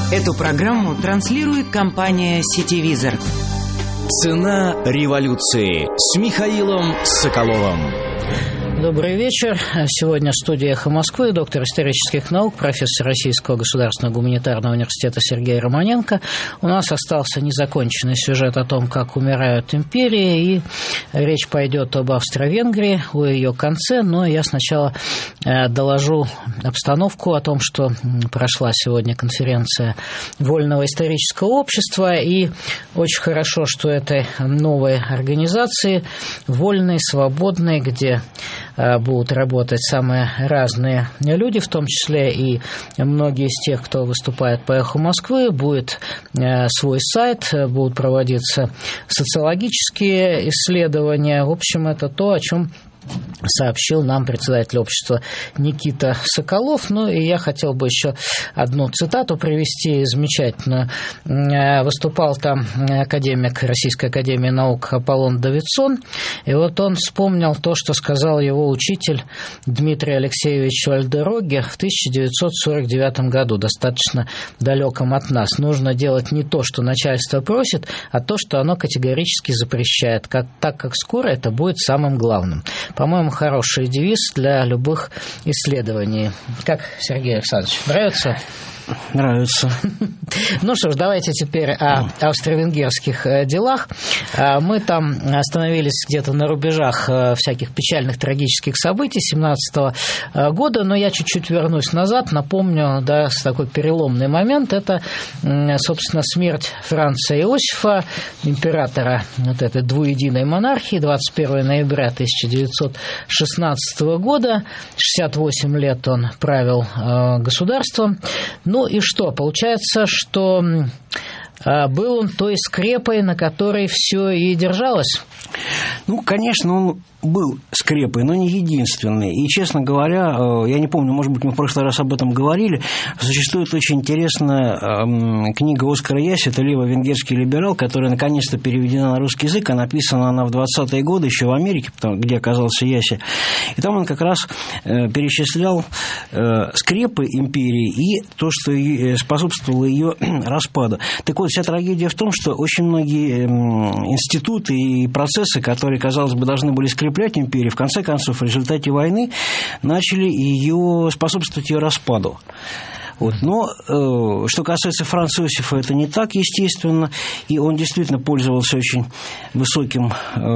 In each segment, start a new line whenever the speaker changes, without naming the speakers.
Эту программу транслирует компания «Сетевизор».
Цена революции с Михаилом Соколовым.
Добрый вечер. Сегодня в студии «Эхо Москвы» доктор исторических наук, профессор Российского государственного гуманитарного университета Сергей Романенко. У нас остался незаконченный сюжет о том, как умирают империи, и речь пойдет об Австро-Венгрии, о ее конце, но я сначала доложу обстановку о том, что прошла сегодня конференция Вольного исторического общества, и очень хорошо, что этой новой организации, вольной, свободной, где будут работать самые разные люди, в том числе и многие из тех, кто выступает по «Эху Москвы», будет свой сайт, будут проводиться социологические исследования. В общем, это то, о чем сообщил нам председатель общества Никита Соколов. Ну и я хотел бы еще одну цитату привести замечательную. Выступал там академик Российской академии наук Аполлон Давидсон, и вот он вспомнил то, что сказал его учитель Дмитрий Алексеевич Вальдероге в 1949 году, достаточно далеком от нас. Нужно делать не то, что начальство просит, а то, что оно категорически запрещает, так как скоро это будет самым главным. По-моему, хороший девиз для любых исследований. Как, Сергей Александрович, нравится?
Нравится.
Ну что ж, давайте теперь о австро-венгерских делах. Мы там остановились где-то на рубежах всяких печальных, трагических событий 1917 года, но я чуть-чуть вернусь назад, напомню, да, такой переломный момент. Это, собственно, смерть Франца Иосифа, императора вот этой двуединой монархии, 21 ноября 1916 года. 68 лет он правил государством. Ну и что? Получается, что был он той скрепой, на которой все и держалось?
Ну, конечно, он был скрепой, но не единственный. И, честно говоря, я не помню, может быть, мы в прошлый раз об этом говорили, существует очень интересная книга Оскара Яси, это «Лево-венгерский либерал», которая наконец-то переведена на русский язык, а написана она в 20-е годы еще в Америке, где оказался Яси. И там он как раз перечислял скрепы империи и то, что способствовало ее распаду. Так вот, вся трагедия в том, что очень многие институты и процессы, которые, казалось бы, должны были скрепить империи, в конце концов, в результате войны начали способствовать ее распаду. Вот. Но что касается Франца Иосифа, это не так, естественно, и он действительно пользовался очень высоким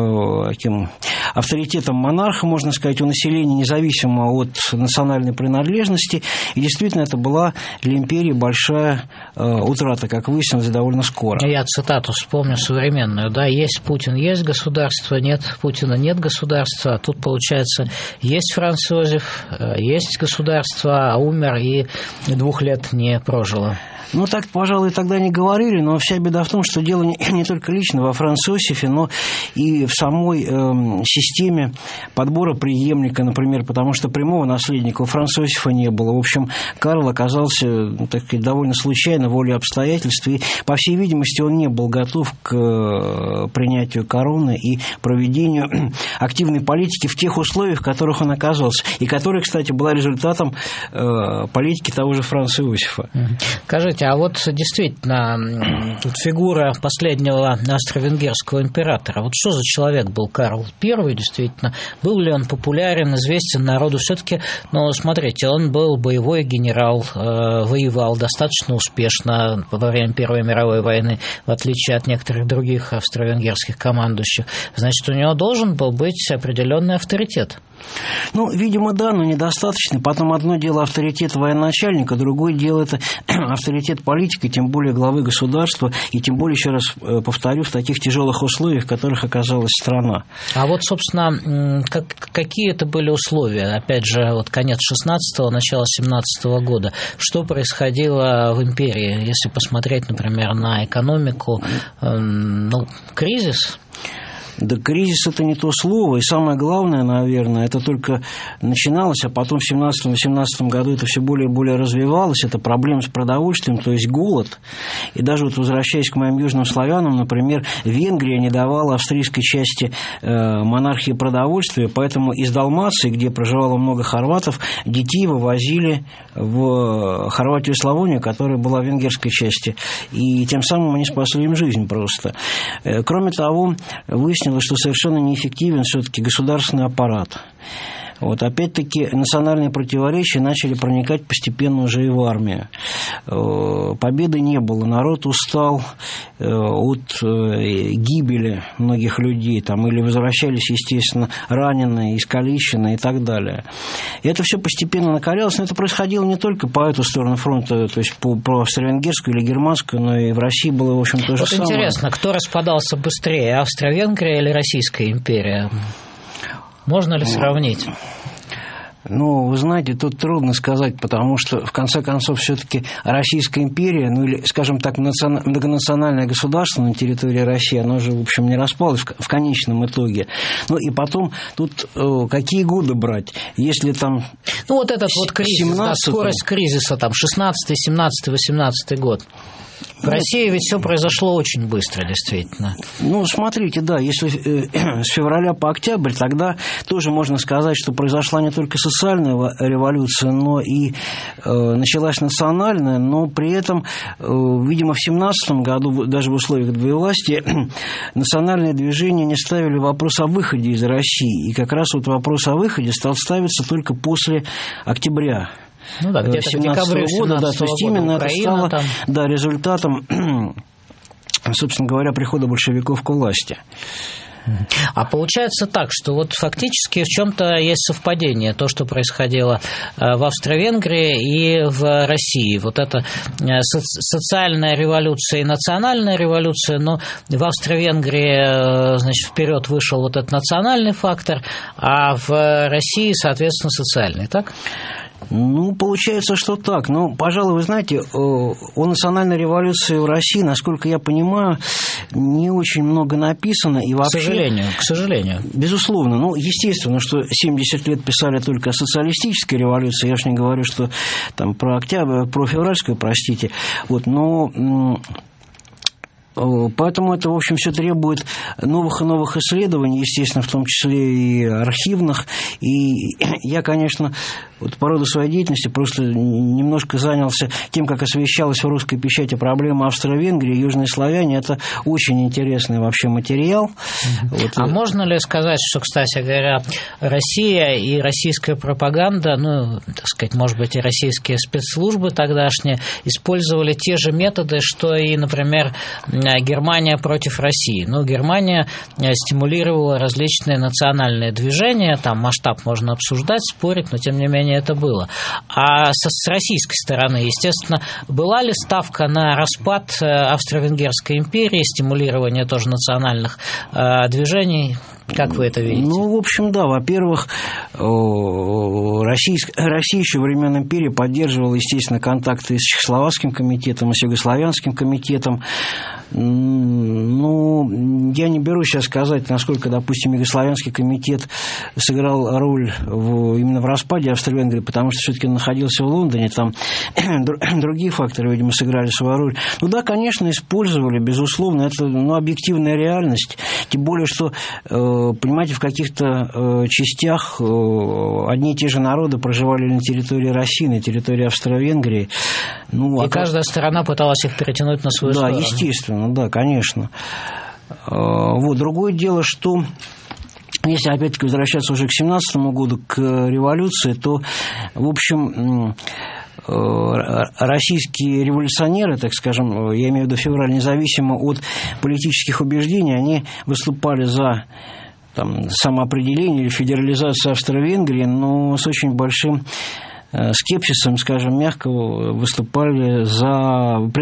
таким авторитетом монарха, можно сказать, у населения, независимо от национальной принадлежности, и действительно это была для империи большая утрата, как выяснилось, довольно скоро.
Я цитату вспомню современную, да, есть Путин, есть государство, нет Путина, нет государства, а тут, получается, есть Франц Иосиф, есть государство, а умер и 2 лет не прожило.
Ну, так, пожалуй, тогда не говорили, но вся беда в том, что дело не только лично во Франце Иосифе, но и в самой системе подбора преемника, например, потому что прямого наследника у Франца Иосифа не было. В общем, Карл оказался, так сказать, довольно случайно, волей обстоятельств, и, по всей видимости, он не был готов к принятию короны и проведению активной политики в тех условиях, в которых он оказался, и которая, кстати, была результатом политики того же Франца Иосифа.
Скажите, а вот действительно, тут фигура последнего австро-венгерского императора, вот что за человек был Карл I, действительно, был ли он популярен, известен народу все-таки, но смотрите, он был боевой генерал, воевал достаточно успешно во время Первой мировой войны, в отличие от некоторых других австро-венгерских командующих, значит, у него должен был быть определенный авторитет.
Ну, видимо, да, но недостаточно. Потом одно дело авторитет военачальника, другое дело это авторитет политика, тем более главы государства, и тем более, еще раз повторю, в таких тяжелых условиях, в которых оказалась страна.
А вот, собственно, какие это были условия? Опять же, вот конец 16-го, начало 17-го года. Что происходило в империи, если посмотреть, например, на экономику? Ну, кризис?
Да кризис – это не то слово, и самое главное, наверное, это только начиналось, а потом в 17-18 году это все более и более развивалось, это проблема с продовольствием, то есть голод. И даже вот возвращаясь к моим южным славянам, например, Венгрия не давала австрийской части монархии продовольствия, поэтому из Далмации, где проживало много хорватов, детей вывозили в Хорватию и Славонию, которая была в венгерской части, и тем самым они спасли им жизнь просто. Кроме того, выяснилось, что совершенно неэффективен все-таки государственный аппарат. Вот, опять-таки, национальные противоречия начали проникать постепенно уже и в армию. Победы не было, народ устал от гибели многих людей, там, или возвращались, естественно, раненые, искалеченные и так далее. И это все постепенно накалялось, но это происходило не только по эту сторону фронта, то есть по австро-венгерскую или германскую, но и в России было, в общем, то же самое.
Вот интересно, кто распадался быстрее, Австро-Венгрия или Российская империя? Можно ли сравнить?
Ну, вы знаете, тут трудно сказать, потому что, в конце концов, все-таки Российская империя, ну, или, скажем так, многонациональное государство на территории России, оно же, в общем, не распалось в конечном итоге. Ну, и потом, тут какие годы брать? Если там...
Ну, вот этот вот кризис, да, скорость кризиса, там, 16-й, 17-й, 18-й год. В России ведь все произошло очень быстро, действительно.
Ну, смотрите, да, если с февраля по октябрь, тогда тоже можно сказать, что произошла не только социальная революция, но и началась национальная, но при этом, видимо, в 17 году, даже в условиях двоевластия, национальные движения не ставили вопрос о выходе из России, и как раз вот вопрос о выходе стал ставиться только после октября.
Ну да, где-то в декабре 17 года,
да, то есть именно Украина, это стало там... да, результатом, собственно говоря, прихода большевиков к власти.
А получается так, что вот фактически в чем-то есть совпадение, то, что происходило в Австро-Венгрии и в России. Вот это социальная революция и национальная революция, но в Австро-Венгрии, значит, вперед вышел вот этот национальный фактор, а в России, соответственно, социальный, так?
Ну, получается, что так. Ну, пожалуй, вы знаете, о национальной революции в России, насколько я понимаю, не очень много написано. И вообще,
к сожалению.
Безусловно. Ну, естественно, что 70 лет писали только о социалистической революции. Я же не говорю, что там про октябрь, про февральскую, простите. Вот, но... Поэтому это, в общем, все требует новых и новых исследований, естественно, в том числе и архивных. И я, конечно, вот по роду своей деятельности просто немножко занялся тем, как освещалась в русской печати проблема Австро-Венгрии, Южные славяне. Это очень интересный вообще материал. Вот.
А можно ли сказать, что, кстати говоря, Россия и российская пропаганда, ну, так сказать, может быть, и российские спецслужбы тогдашние использовали те же методы, что и, например, Германия против России? Ну, Германия стимулировала различные национальные движения, там масштаб можно обсуждать, спорить, но тем не менее это было. А с российской стороны, естественно, была ли ставка на распад Австро-Венгерской империи, стимулирование тоже национальных движений? Как вы это видите?
Ну, в общем, да. Во-первых, Россия еще во времен империи поддерживала, естественно, контакты с Чехословацким комитетом, и с Югославянским комитетом. Ну, я не берусь сейчас сказать, насколько, допустим, Югославянский комитет сыграл роль именно в распаде Австро-Венгрии, потому что все-таки находился в Лондоне, там другие факторы, видимо, сыграли свою роль. Ну да, конечно, использовали, безусловно, это объективная реальность, тем более, что, понимаете, в каких-то частях одни и те же народы проживали на территории России, на территории Австро-Венгрии. Ну,
и каждая сторона пыталась их перетянуть на свою сторону.
Да, естественно, да, конечно. Вот. Другое дело, что если опять-таки возвращаться уже к 17 году, к революции, то, в общем, российские революционеры, так скажем, я имею в виду февраль, независимо от политических убеждений, они выступали за самоопределение или федерализацию Австро-Венгрии, но с очень большим скепсисом, скажем, мягко выступали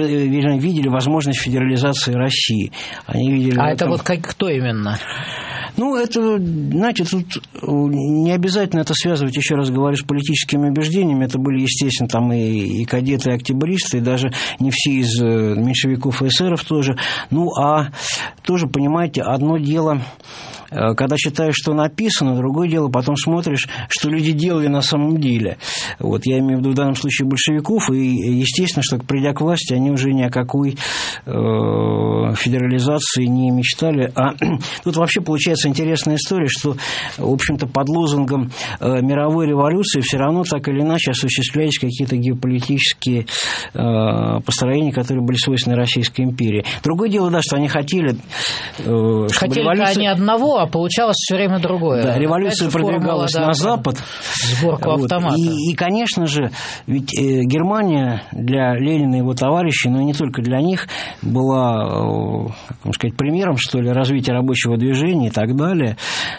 видели возможность федерализации России. Они видели
это вот кто именно?
Ну, это, знаете, тут не обязательно это связывать, еще раз говорю, с политическими убеждениями. Это были, естественно, там и кадеты, и октябристы, и даже не все из меньшевиков и эсеров тоже. Ну, а тоже, понимаете, одно дело, когда читаешь, что написано, другое дело, потом смотришь, что люди делали на самом деле. Вот, я имею в виду в данном случае большевиков, и естественно, что, придя к власти, они уже ни о какой федерализации не мечтали. А тут вообще получается интересная история, что, в общем-то, под лозунгом мировой революции все равно так или иначе осуществлялись какие-то геополитические построения, которые были свойственны Российской империи. Другое дело, да, что они хотели...
Хотели они одного, а получалось все время другое.
Да, революция продвигалась на Запад.
Сборку автомата.
И, конечно же, ведь Германия для Ленина и его товарищей, но и не только для них, была, как вам сказать, примером, что ли, развития рабочего движения и так далее.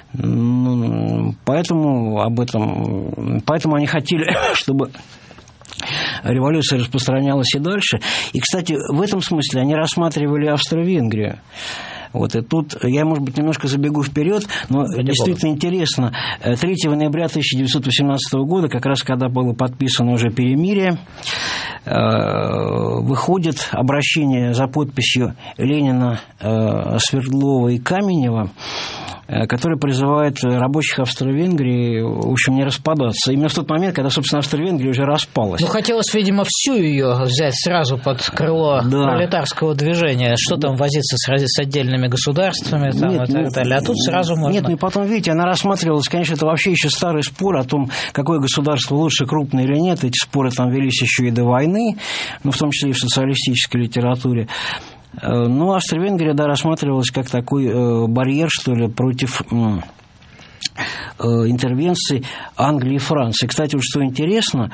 Поэтому они хотели, чтобы революция распространялась и дальше. И, кстати, в этом смысле они рассматривали Австро-Венгрию. Вот, и тут я, может быть, немножко забегу вперед, но действительно интересно. 3 ноября 1918 года, как раз когда было подписано уже перемирие, выходит обращение за подписью Ленина, Свердлова и Каменева, который призывает рабочих Австро-Венгрии, в общем, не распадаться. Именно в тот момент, когда, собственно, Австро-Венгрия уже распалась.
Ну, хотелось, видимо, всю ее взять сразу под крыло пролетарского движения. Что там возиться с отдельными государствами там, и так далее. А тут сразу можно...
Нет, ну и потом, видите, она рассматривалась, конечно, это вообще еще старый спор о том, какое государство лучше, крупное или нет. Эти споры там велись еще и до войны, ну, в том числе и в социалистической литературе. Ну, Австро-Венгрия, да, рассматривалась как такой барьер, что ли, против интервенции Англии и Франции. Кстати, вот что интересно,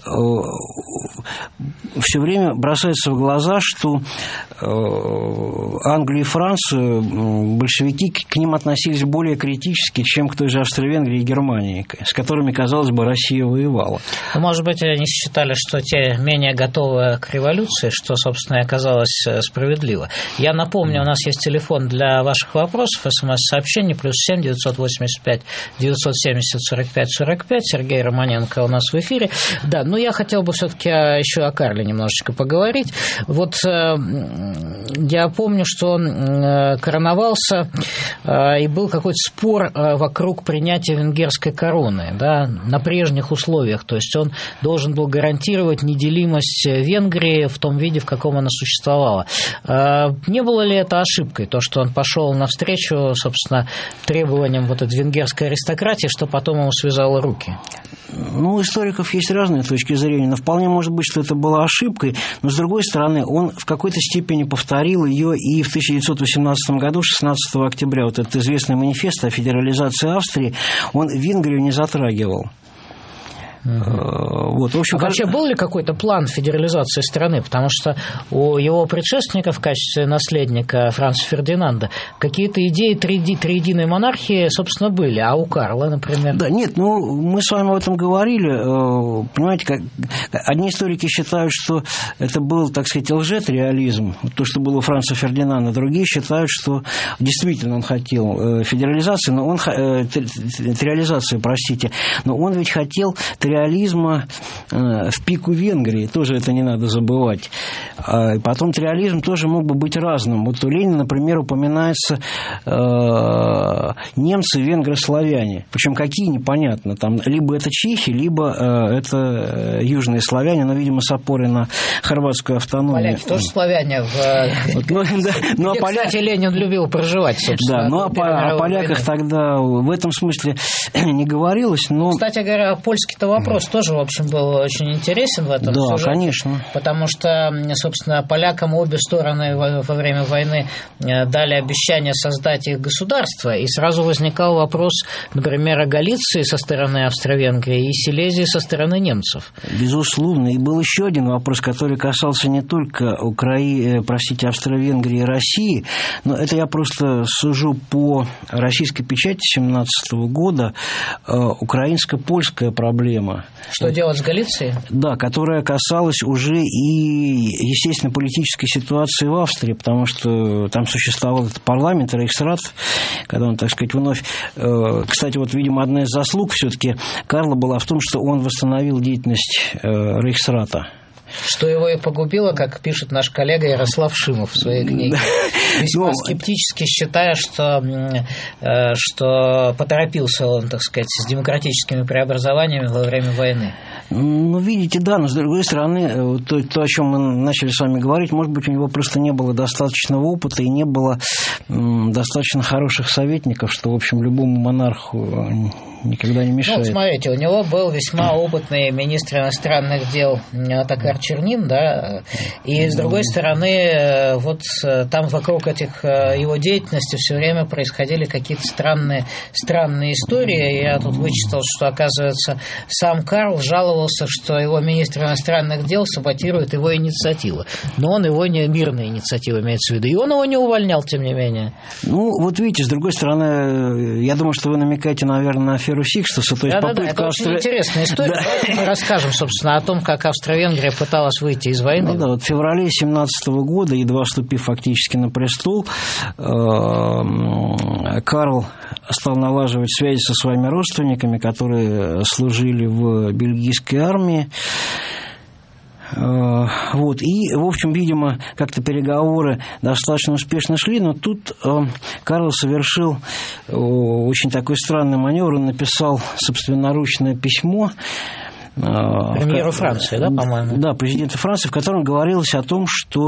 все время бросается в глаза, что Англию и Францию большевики к ним относились более критически, чем к той же Австро-Венгрии и Германии, с которыми, казалось бы, Россия воевала.
Может быть, они считали, что те менее готовы к революции, что, собственно, и оказалось справедливо. Я напомню, у нас есть телефон для ваших вопросов, СМС-сообщений, +7 985 970 45 45. Сергей Романенко у нас в эфире. Да, но я хотел бы все-таки еще о Карле немножечко поговорить. Вот я помню, что он короновался, и был какой-то спор вокруг принятия венгерской короны, да, на прежних условиях. То есть он должен был гарантировать неделимость Венгрии в том виде, в каком она существовала. Не было ли это ошибкой, то, что он пошел навстречу, собственно, требованиям вот этой венгерской аристократии, что потом ему связало руки?
Ну, у историков есть разные точки зрения, но вполне может быть, что это была ошибкой, но, с другой стороны, он в какой-то степени повторил ее и в 1918 году, 16 октября, вот этот известный манифест о федерализации Австрии, он Венгрию не затрагивал. Вот, в общем,
вообще был ли какой-то план федерализации страны? Потому что у его предшественника в качестве наследника Франца Фердинанда какие-то идеи триединой монархии, собственно, были. А у Карла, например?
Да, нет, ну, мы с вами об этом говорили. Понимаете, одни историки считают, что это был, так сказать, лжетреализм, то, что было у Франца Фердинанда. Другие считают, что действительно он хотел федерализации, но он реализацию, простите, но он ведь хотел реализма в пику Венгрии, тоже это не надо забывать. И потом реализм тоже мог бы быть разным. Вот у Ленина, например, упоминается немцы, венгрославяне. Причем какие, непонятно. Там либо это чехи, либо это южные славяне, но, видимо, с опорой на хорватскую автономию.
Поляки тоже славяне. Кстати, Ленин любил проживать, собственно.
Да, но о поляках тогда в этом смысле не говорилось. Но...
Кстати говоря, польский-то вопрос тоже, в общем, был очень интересен в этом сюжете.
Да, конечно.
Потому что, собственно, полякам обе стороны во время войны дали обещание создать их государство, и сразу возникал вопрос, например, о Галиции со стороны Австро-Венгрии и Силезии со стороны немцев.
Безусловно. И был еще один вопрос, который касался не только Австро-Венгрии и России, но это я просто сужу по российской печати 1917 года, украинско-польская проблема. Галицкого.
Что делать с Галицией?
Да, которая касалась уже и, естественно, политической ситуации в Австрии, потому что там существовал этот парламент, Рейхсрат, когда он, так сказать, вновь... Кстати, вот, видимо, одна из заслуг все-таки Карла была в том, что он восстановил деятельность Рейхсрата.
Что его и погубило, как пишет наш коллега Ярослав Шимов в своей книге. Весьма скептически считая, что поторопился он, так сказать, с демократическими преобразованиями во время войны.
Ну, видите, да, но с другой стороны, то, о чем мы начали с вами говорить, может быть, у него просто не было достаточного опыта и не было достаточно хороших советников, что, в общем, любому монарху никогда не мешает. Ну,
смотрите, у него был весьма опытный министр иностранных дел Отакар Чернин, да, и, с другой стороны, вот там вокруг этих его деятельности все время происходили какие-то странные истории. Я тут вычитал, что, оказывается, сам Карл жаловался, что его министр иностранных дел саботирует его инициативы. Но он его не мирная инициатива имеется в виду. И он его не увольнял, тем не менее.
Ну, вот видите, с другой стороны, я думаю, что вы намекаете, наверное, на аферу Сикстуса. То есть
да, это очень интересная история. Да. Давайте мы расскажем, собственно, о том, как Австро-Венгрия пыталась выйти из войны.
Ну, да, вот в феврале 1917 года, едва вступив фактически на престол, Карл стал налаживать связи со своими родственниками, которые служили в бельгийской армии. Вот. И, в общем, видимо, как-то переговоры достаточно успешно шли, но тут Карл совершил очень такой странный маневр. Он написал собственноручное письмо
премьеру Франции, да, по-моему?
Да, президенту Франции, в котором говорилось о том, что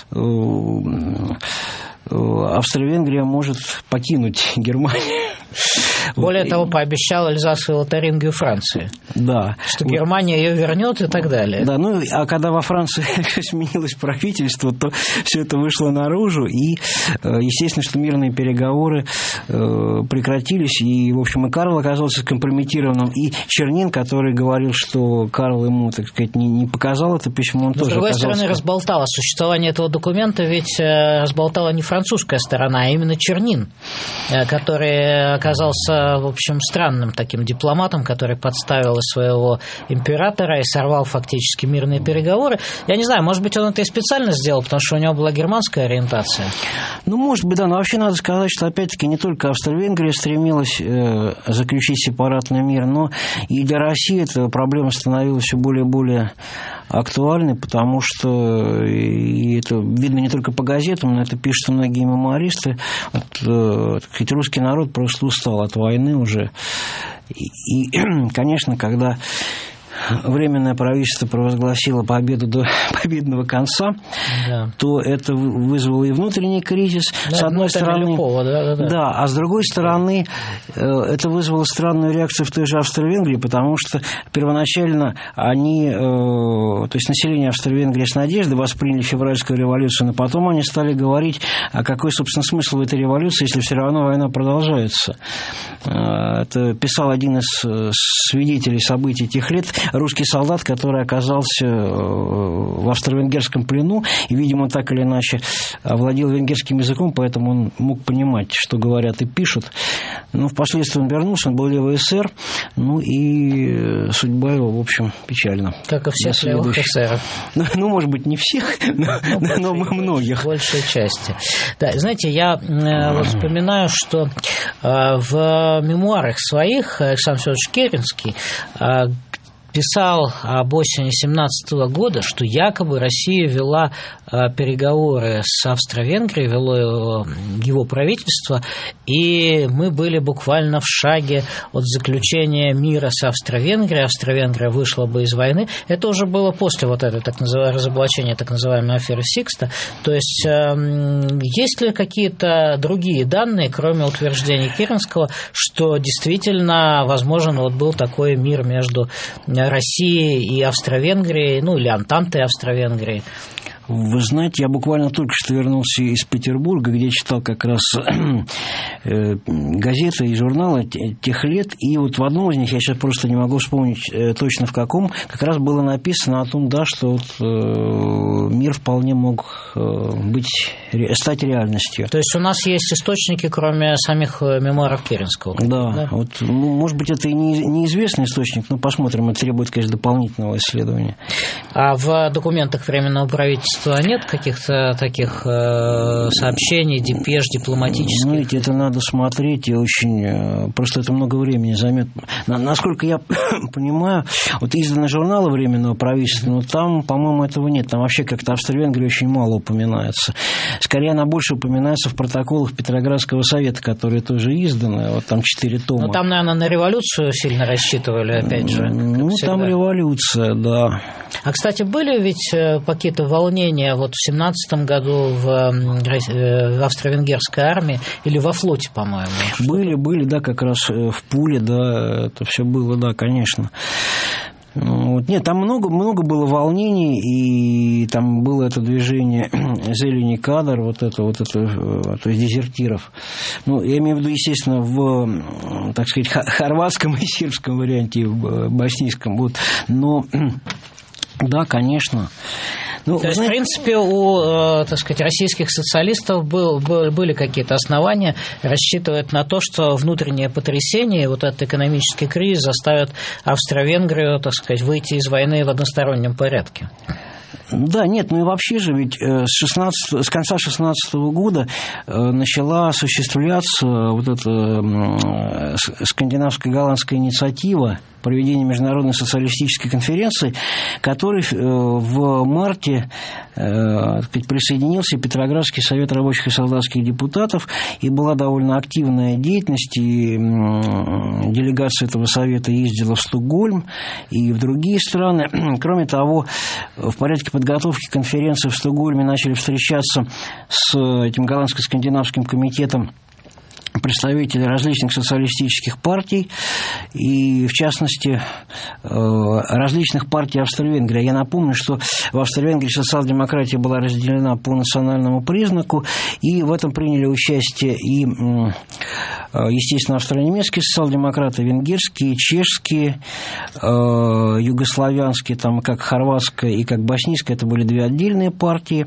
Австро-Венгрия может покинуть Германию.
Более того, пообещал Эльзасу и Лотарингию Франции.
Да.
Что Германия ее вернет и так далее.
Да, ну, а когда во Франции сменилось правительство, то все это вышло наружу, и, естественно, что мирные переговоры прекратились, и, в общем, и Карл оказался скомпрометированным, и Чернин, который говорил, что Карл ему, так сказать, не показал это письмо, он тоже оказался...
С другой стороны, разболтала существование этого документа, ведь разболтала не французская сторона, а именно Чернин, который оказался, в общем, странным таким дипломатом, который подставил своего императора и сорвал фактически мирные переговоры. Я не знаю, может быть, он это и специально сделал, потому что у него была германская ориентация.
Ну, может быть, да, но вообще надо сказать, что, опять-таки, не только Австро-Венгрия стремилась заключить сепаратный мир, но и для России эта проблема становилась все более и более актуальной, потому что, и это видно не только по газетам, но это пишут многие мемуаристы, вот, русский народ просто устал от войны уже. И конечно, когда Временное правительство провозгласило победу до победного конца, да, то это вызвало и внутренний кризис, да, с одной стороны, да, а с другой стороны, это вызвало странную реакцию в той же Австро-Венгрии, потому что первоначально они, то есть население Австро-Венгрии с надеждой восприняли февральскую революцию, но потом они стали говорить, а какой, собственно, смысл в этой революции, если все равно война продолжается. Это писал один из свидетелей событий тех лет, русский солдат, который оказался в австро-венгерском плену, и, видимо, так или иначе овладел венгерским языком, поэтому он мог понимать, что говорят и пишут. Но впоследствии он вернулся, он был левый эсер, ну и судьба его, в общем, печальна.
Как и всех левых эсеров.
Ну, может быть, не всех, но многих.
Большей части. Да, знаете, я вот вспоминаю, что в мемуарах своих Александр Федорович Керенский писал об осени 1917 года, что якобы Россия вела переговоры с Австро-Венгрией, вело его правительство, и мы были буквально в шаге от заключения мира с Австро-Венгрией. Австро-Венгрия вышла бы из войны. Это уже было после вот этой разоблачения так называемой аферы Сикста. То есть есть ли какие-то другие данные, кроме утверждений Керенского, что действительно возможен вот был такой мир между Россией и Австро-Венгрией, ну или Антантой Австро-Венгрии?
Вы знаете, я буквально только что вернулся из Петербурга, где читал как раз газеты и журналы тех лет, и вот в одном из них, я сейчас просто не могу вспомнить точно в каком, как раз было написано о том, да, что вот мир вполне мог стать реальностью.
То есть у нас есть источники, кроме самих мемуаров Керенского?
Да? Вот, может быть, это и неизвестный источник, но посмотрим, это требует, конечно, дополнительного исследования.
А в документах Временного правительства нет каких-то таких сообщений, депеш дипломатических?
Знаете, это надо смотреть, и очень... Просто это много времени займет. Насколько я понимаю, вот изданы журналы Временного правительства, но там, по-моему, этого нет. Там вообще как-то Австро-Венгрия очень мало упоминается. Скорее, она больше упоминается в протоколах Петроградского совета, которые тоже изданы. Вот там 4 тома.
Ну, там, наверное, на революцию сильно рассчитывали, опять же.
Ну, там революция, да.
А, кстати, были ведь какие-то волнения вот в 17-м году в австро-венгерской армии или во флоте, по-моему?
Были, да, как раз в Пуле, да, это все было, да, конечно. Вот. Нет, там много было волнений, и там было это движение «Зелени кадр», вот это, то есть дезертиров. Ну, я имею в виду, естественно, в, так сказать, хорватском и сербском варианте, в боснийском. Вот. Но, да, конечно. Ну,
то есть, в принципе, у, так сказать, российских социалистов были какие-то основания рассчитывать на то, что внутреннее потрясение, вот этот экономический кризис заставит Австро-Венгрию, так сказать, выйти из войны в одностороннем порядке.
Да, нет, ну и вообще же ведь с конца 16 года начала осуществляться вот эта скандинавская голландская инициатива проведения международной социалистической конференции, которой в марте присоединился Петроградский совет рабочих и солдатских депутатов, и была довольно активная деятельность, и делегация этого совета ездила в Стокгольм и в другие страны. Кроме того, в порядке подготовки конференции в Стокгольме начали встречаться с этим голландско-скандинавским комитетом представители различных социалистических партий, и, в частности, различных партий Австро-Венгрии. Я напомню, что в Австро-Венгрии социал-демократия была разделена по национальному признаку, и в этом приняли участие и, естественно, австро-немецкие социал-демократы, венгерские, чешские, югославянские, там, как хорватская и как боснийская, это были две отдельные партии.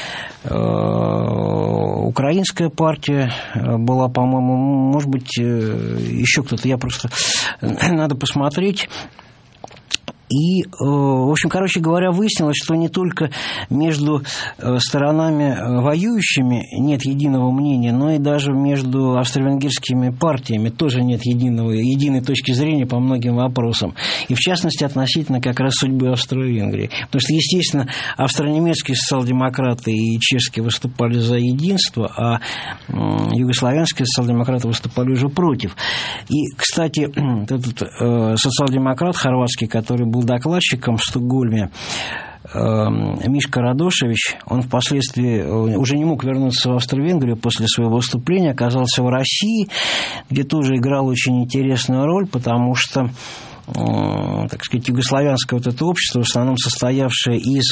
Украинская партия была, по-моему, может быть, еще кто-то, я просто... Надо посмотреть. И, в общем, короче говоря, выяснилось, что не только между сторонами воюющими нет единого мнения, но и даже между австро-венгерскими партиями тоже нет единой точки зрения по многим вопросам. И, в частности, относительно как раз судьбы Австро-Венгрии. Потому что, естественно, австро-немецкие социал-демократы и чешские выступали за единство, а югославянские социал-демократы выступали уже против. И, кстати, этот социал-демократ хорватский, который был докладчиком в Стокгольме, Мишка Радошевич, он впоследствии уже не мог вернуться в Австро-Венгрию после своего выступления, оказался в России, где тоже играл очень интересную роль, потому что, так сказать, югославянское вот это общество, в основном состоявшее из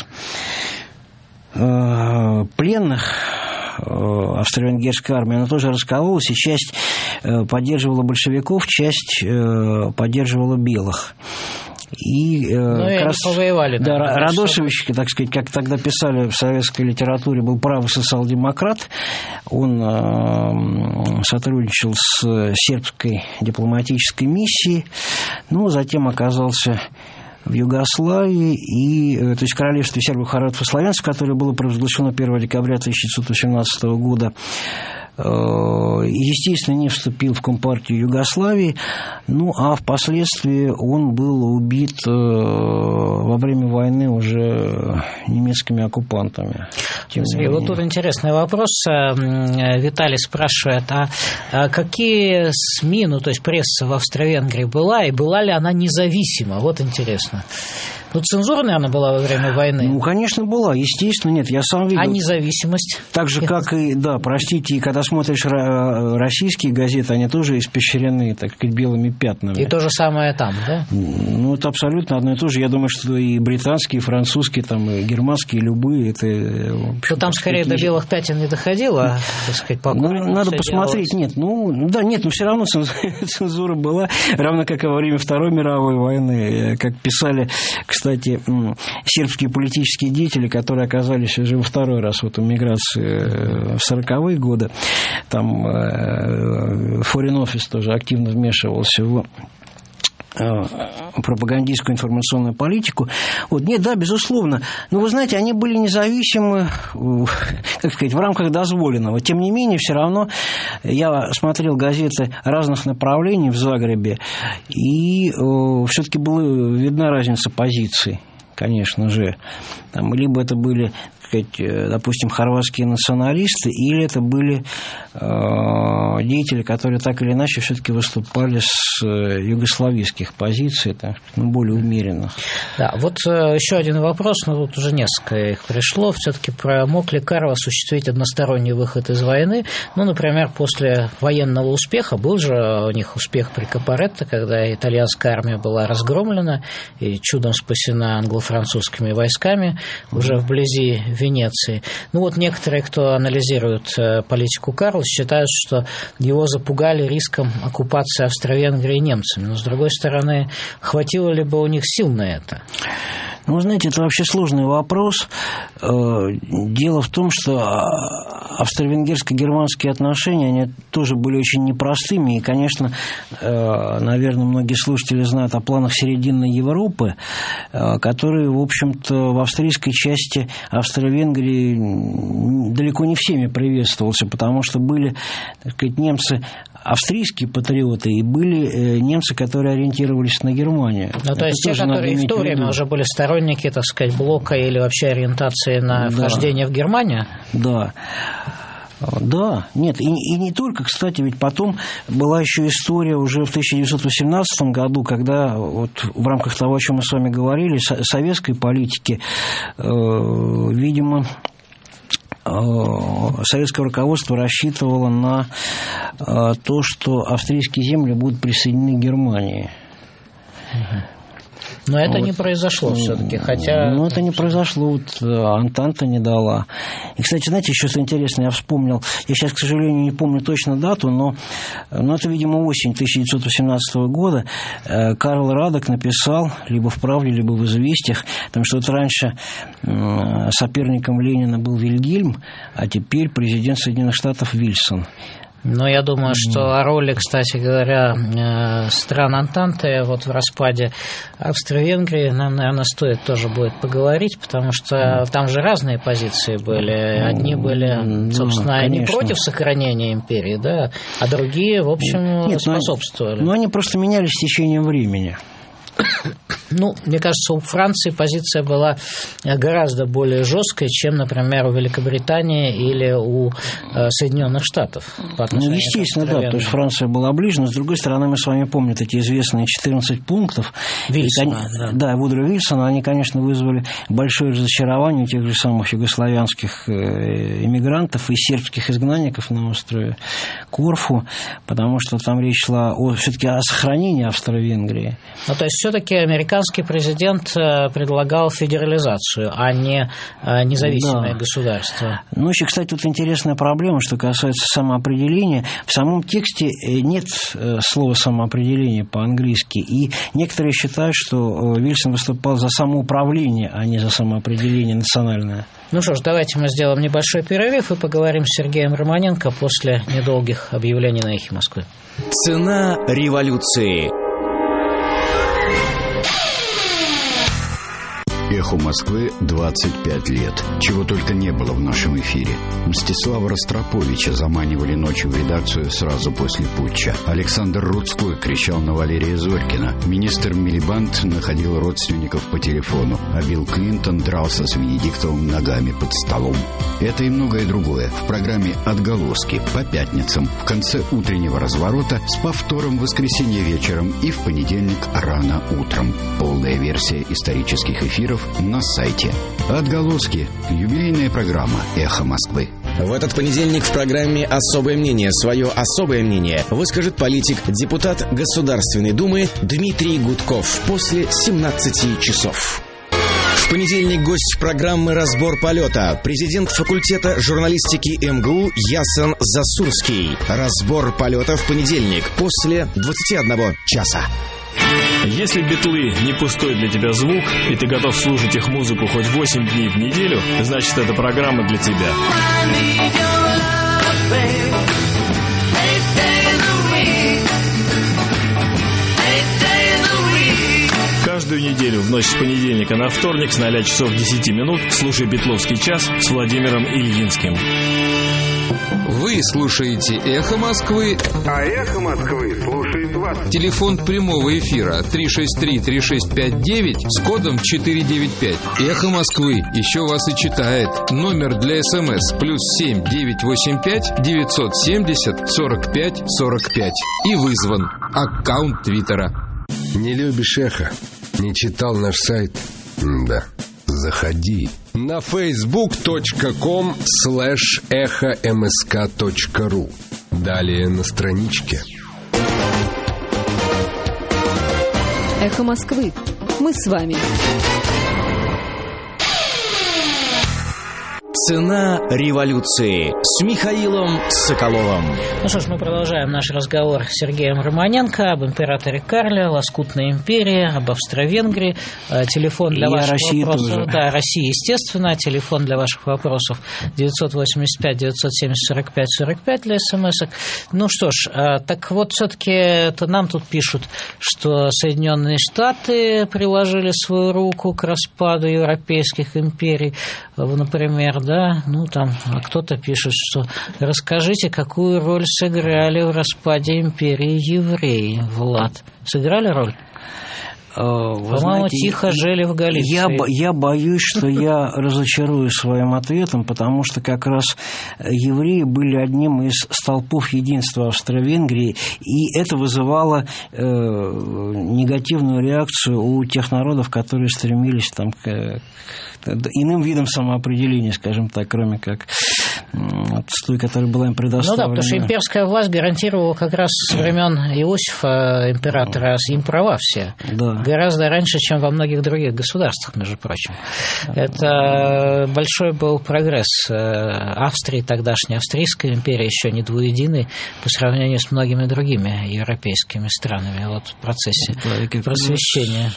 пленных австро-венгерской армии, она тоже раскололась, и часть поддерживала большевиков, часть поддерживала белых. И как раз,
повоевали,
да, Радошевич, так сказать, как тогда писали в советской литературе, был правый социал-демократ. Он сотрудничал с сербской дипломатической миссией, но затем оказался в Югославии, то есть в королевстве сербов, хорватов и славянцев, которое было провозглашено 1 декабря 1918 года. Естественно, не вступил в Компартию Югославии, ну, а впоследствии он был убит во время войны уже немецкими оккупантами.
Вот тут интересный вопрос. Виталий спрашивает, а какие СМИ, ну, то есть пресса в Австро-Венгрии была, и была ли она независима? Вот интересно. Ну, цензура, наверное, была во время войны.
Ну, конечно, была, естественно, нет, я сам видел.
А независимость?
Так же, как и, да, простите, когда смотришь российские газеты, они тоже испещрены, так сказать, белыми пятнами.
И то же самое там, да?
Ну, это абсолютно одно и то же. Я думаю, что и британские, и французские, там, и германские, любые, это...
Ну, там скорее до белых пятен не доходило, так сказать, по
ну, надо посмотреть, нет, но все равно цензура была, равно как и во время Второй мировой войны, как писали, кстати, сербские политические деятели, которые оказались уже во второй раз в эмиграции в 40-е годы, там Foreign Office тоже активно вмешивался в пропагандистскую информационную политику. Вот, нет, да, безусловно. Но вы знаете, они были независимы, как сказать, в рамках дозволенного. Тем не менее, все равно я смотрел газеты разных направлений в Загребе, и все-таки была видна разница позиций, конечно же. Там, либо это были, допустим, хорватские националисты, или это были деятели, которые так или иначе все-таки выступали с югославийских позиций, так, более умеренных.
Да, вот еще один вопрос, но тут уже несколько их пришло. Все-таки мог ли Карл осуществить односторонний выход из войны? Ну, например, после военного успеха, был же у них успех при Капаретто, когда итальянская армия была разгромлена и чудом спасена англо-французскими войсками уже вблизи Венеции. Ну вот некоторые, кто анализирует политику Карла, считают, что его запугали риском оккупации Австро-Венгрии немцами. Но, с другой стороны, хватило ли бы у них сил на это?
Ну, знаете, это вообще сложный вопрос. Дело в том, что австро-венгерско-германские отношения, они тоже были очень непростыми. И, конечно, наверное, многие слушатели знают о планах Серединной Европы, которые, в общем-то, в австрийской части Австро-Венгрии далеко не всеми приветствовался, потому что были, так сказать, немцы австрийские патриоты и были немцы, которые ориентировались на Германию.
Ну, то есть те, которые в то время уже были сторонники, так сказать, блока или вообще ориентации на вхождение в Германию?
Да. Да, нет, и не только, кстати, ведь потом была еще история уже в 1918 году, когда вот в рамках того, о чем мы с вами говорили, советской политики, видимо, советское руководство рассчитывало на то, что австрийские земли будут присоединены к Германии.
Но это не произошло все-таки, хотя...
Ну, это не произошло, вот Антанта не дала. И, кстати, знаете, еще что интересно, я вспомнил, я сейчас, к сожалению, не помню точно дату, но это, видимо, осень 1918 года, Карл Радек написал, либо в «Правде», либо в «Известиях», потому что вот раньше соперником Ленина был Вильгельм, а теперь президент Соединенных Штатов Вильсон.
Но я думаю, что о роли, кстати говоря, стран Антанты вот в распаде Австро-Венгрии нам, наверное, стоит тоже будет поговорить, потому что там же разные позиции были. Одни были, собственно, не против сохранения империи, да, а другие, в общем, способствовали.
Но они просто менялись с течением времени.
Ну, мне кажется, у Франции позиция была гораздо более жесткой, чем, например, у Великобритании или у Соединенных Штатов.
Ну, естественно, да, то есть Франция была ближе, но, с другой стороны, мы с вами помним эти известные 14 пунктов.
Вильсона,
да, Вудро Вильсона, они, конечно, вызвали большое разочарование у тех же самых югославянских иммигрантов и сербских изгнанников на острове Корфу, потому что там речь шла все-таки о сохранении Австро-Венгрии.
Ну, то есть все-таки американский президент предлагал федерализацию, а не независимое государство.
Ну, еще, кстати, тут интересная проблема, что касается самоопределения. В самом тексте нет слова «самоопределение» по-английски, и некоторые считают, что Вильсон выступал за самоуправление, а не за самоопределение национальное.
Ну что ж, давайте мы сделаем небольшой перерыв и поговорим с Сергеем Романенко после недолгих объявлений на «Эхе Москвы».
Цена революции.
«Эху Москвы» 25 лет. Чего только не было в нашем эфире. Мстислава Ростроповича заманивали ночью в редакцию сразу после путча. Александр Рудской кричал на Валерия Зорькина. Министр Милибанд находил родственников по телефону. А Билл Клинтон дрался с Венедиктовым ногами под столом. Это и многое другое в программе «Отголоски» по пятницам в конце утреннего разворота с повтором в воскресенье вечером и в понедельник рано утром. Полная версия исторических эфиров на сайте. «Отголоски» – юбилейная программа «Эхо Москвы».
В этот понедельник в программе «Особое мнение». Свое особое мнение выскажет политик, депутат Государственной Думы Дмитрий Гудков после 17 часов. В понедельник гость программы «Разбор полета» президент факультета журналистики МГУ Ясен Засурский. «Разбор полета» в понедельник после 21 часа.
Если битлы не пустой для тебя звук, и ты готов слушать их музыку хоть 8 дней в неделю, значит, эта программа для тебя. Каждую неделю в ночь с понедельника на вторник с 0 часов 10 минут слушай «Битловский час» с Владимиром Ильинским.
Вы слушаете «Эхо Москвы»,
а «Эхо Москвы» слушает вас.
Телефон прямого эфира 363-3659 с кодом 495. «Эхо Москвы» еще вас и читает. Номер для СМС +7 985 970 45 45. И вызван. Аккаунт Твиттера.
Не любишь «Эхо»? Не читал наш сайт? Да. Заходи на facebook.com/эхомск.ру. Далее на страничке.
«Эхо Москвы». Мы с вами.
Цена революции с Михаилом Соколовым.
Ну что ж, мы продолжаем наш разговор с Сергеем Романенко об императоре Карле, лоскутной империи, об Австро-Венгрии. Телефон для ваших вопросов. Тоже. Да, Россия, естественно. Телефон для ваших вопросов 985-970-45-45 для смс-ок. Ну что ж, так вот все-таки нам тут пишут, что Соединенные Штаты приложили свою руку к распаду европейских империй, например, да, ну там, а кто-то пишет, что расскажите, какую роль сыграли в распаде империи евреи, Влад. Сыграли роль? По-моему, тихо жили в Галиции.
Я боюсь, что я разочарую своим ответом, потому что как раз евреи были одним из столпов единства Австро-Венгрии, и это вызывало негативную реакцию у тех народов, которые стремились там, к иным видам самоопределения, скажем так, кроме как с той, которая была им предоставлена.
Ну да, потому что имперская власть гарантировала как раз со времен Иосифа, императора, им права все. Да. Гораздо раньше, чем во многих других государствах, между прочим. Это большой был прогресс Австрии, тогдашней Австрийской империи, еще не двуединой, по сравнению с многими другими европейскими странами вот, в процессе просвещения.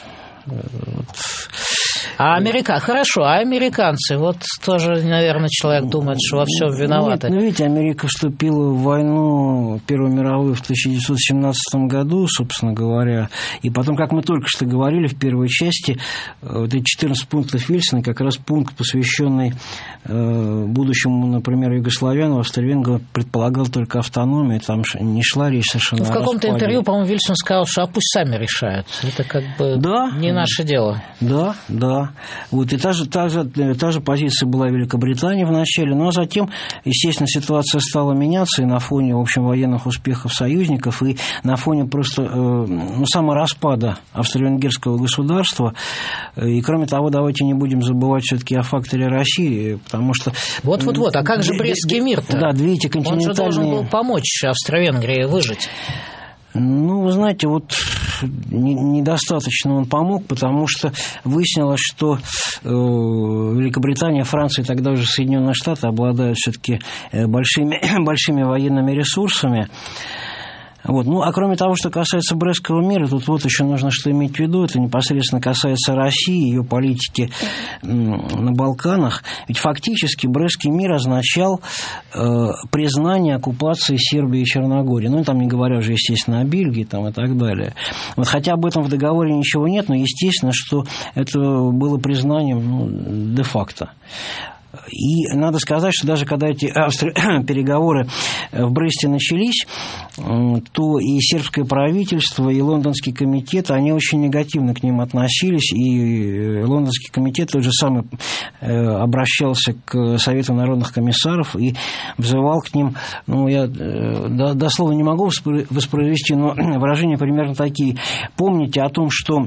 Хорошо, а американцы, вот тоже, наверное, человек думает, что во всем виноваты.
Ну, видите, Америка вступила в войну Первую мировую в 1917 году, собственно говоря, и потом, как мы только что говорили в первой части, вот эти 14 пунктов Вильсона, как раз пункт, посвященный будущему, например, югославяну, Австро-Венгрия предполагал только автономию, там не шла речь совершенно о распаде.
В каком-то интервью, по-моему, Вильсон сказал, что пусть сами решают, это как бы не наше дело.
Да. Вот, и та же позиция была в Великобритании вначале, но затем, естественно, ситуация стала меняться и на фоне, в общем, военных успехов союзников, и на фоне просто самораспада австро-венгерского государства. И, кроме того, давайте не будем забывать все-таки о факторе России, потому что...
Вот, а как же Брестский мир-то?
Да, две эти континентальные...
Он же должен был помочь Австро-Венгрии выжить.
Ну, вы знаете, вот недостаточно он помог, потому что выяснилось, что Великобритания, Франция и тогда уже Соединенные Штаты обладают все-таки большими военными ресурсами. Вот. Ну, а кроме того, что касается Брестского мира, тут вот еще нужно что иметь в виду, это непосредственно касается России, ее политики на Балканах. Ведь фактически Брестский мир означал признание оккупации Сербии и Черногории. Ну, там не говоря уже, естественно, о Бельгии там, и так далее. Вот, хотя об этом в договоре ничего нет, но естественно, что это было признанием де-факто. И надо сказать, что даже когда эти переговоры в Бресте начались, то и сербское правительство, и лондонский комитет, они очень негативно к ним относились, и лондонский комитет тот же самый обращался к Совету народных комиссаров и взывал к ним, я дословно не могу воспроизвести, но выражения примерно такие: помните о том, что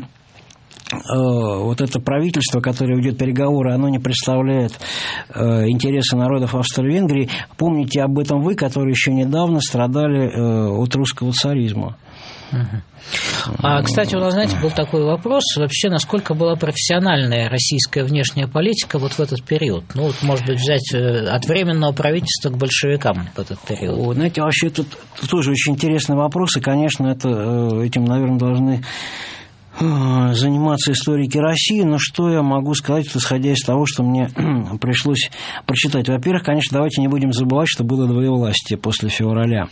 вот это правительство, которое ведет переговоры, оно не представляет интересы народов Австро-Венгрии. Помните об этом вы, которые еще недавно страдали от русского царизма.
Кстати, у нас, знаете, был такой вопрос, вообще, насколько была профессиональная российская внешняя политика вот в этот период? Может быть, взять от временного правительства к большевикам в этот период.
Знаете, вообще, тут тоже очень интересный вопрос, и, конечно, этим, наверное, должны заниматься историки России, но что я могу сказать, исходя из того, что мне пришлось прочитать. Во-первых, конечно, давайте не будем забывать, что было двоевластие после февраля.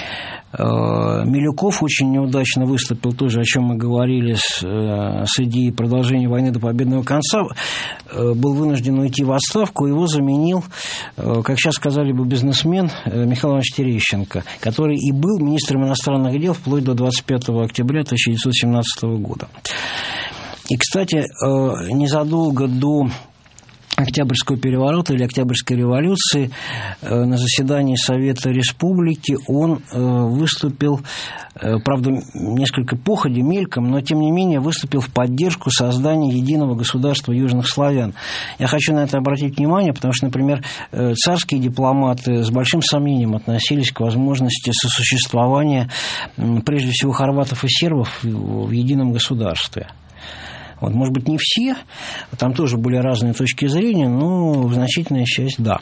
Милюков очень неудачно выступил, тоже, о чем мы говорили, с идеей продолжения войны до победного конца, был вынужден уйти в отставку, его заменил, как сейчас сказали бы, бизнесмен Михаил Иванович Терещенко, который и был министром иностранных дел вплоть до 25 октября 1917 года. И, кстати, незадолго до Октябрьского переворота или Октябрьской революции на заседании Совета Республики он выступил, правда, несколько походе, мельком, но, тем не менее, выступил в поддержку создания единого государства южных славян. Я хочу на это обратить внимание, потому что, например, царские дипломаты с большим сомнением относились к возможности сосуществования, прежде всего, хорватов и сербов в едином государстве. Может быть, не все, там тоже были разные точки зрения, но значительная часть, да.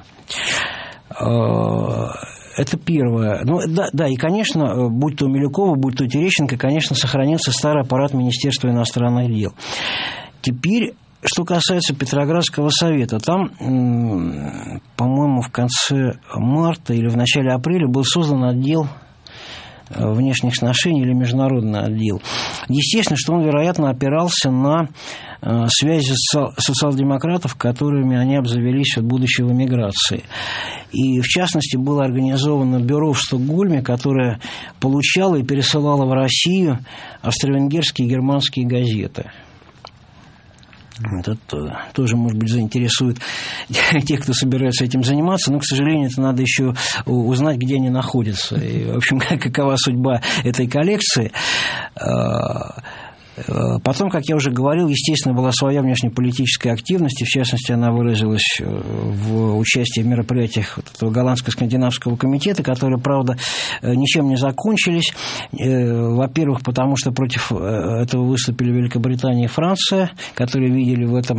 Это первое. И, конечно, будь то Милюкова, будь то Терещенко, конечно, сохранился старый аппарат Министерства иностранных дел. Теперь, что касается Петроградского совета, там, по-моему, в конце марта или в начале апреля был создан отдел внешних отношений или международный отдел. Естественно, что он, вероятно, опирался на связи социал-демократов, которыми они обзавелись, будучи в эмиграции. И, в частности, было организовано бюро в Стокгольме, которое получало и пересылало в Россию австро-венгерские и германские газеты. Это тоже, может быть, заинтересует тех, кто собирается этим заниматься, но, к сожалению, это надо еще узнать, где они находятся. И, в общем, какова судьба этой коллекции. Потом, как я уже говорил, естественно, была своя внешнеполитическая активность, и, в частности, она выразилась в участии в мероприятиях этого голландско-скандинавского комитета, которые, правда, ничем не закончились. Во-первых, потому что против этого выступили Великобритания и Франция, которые видели в этом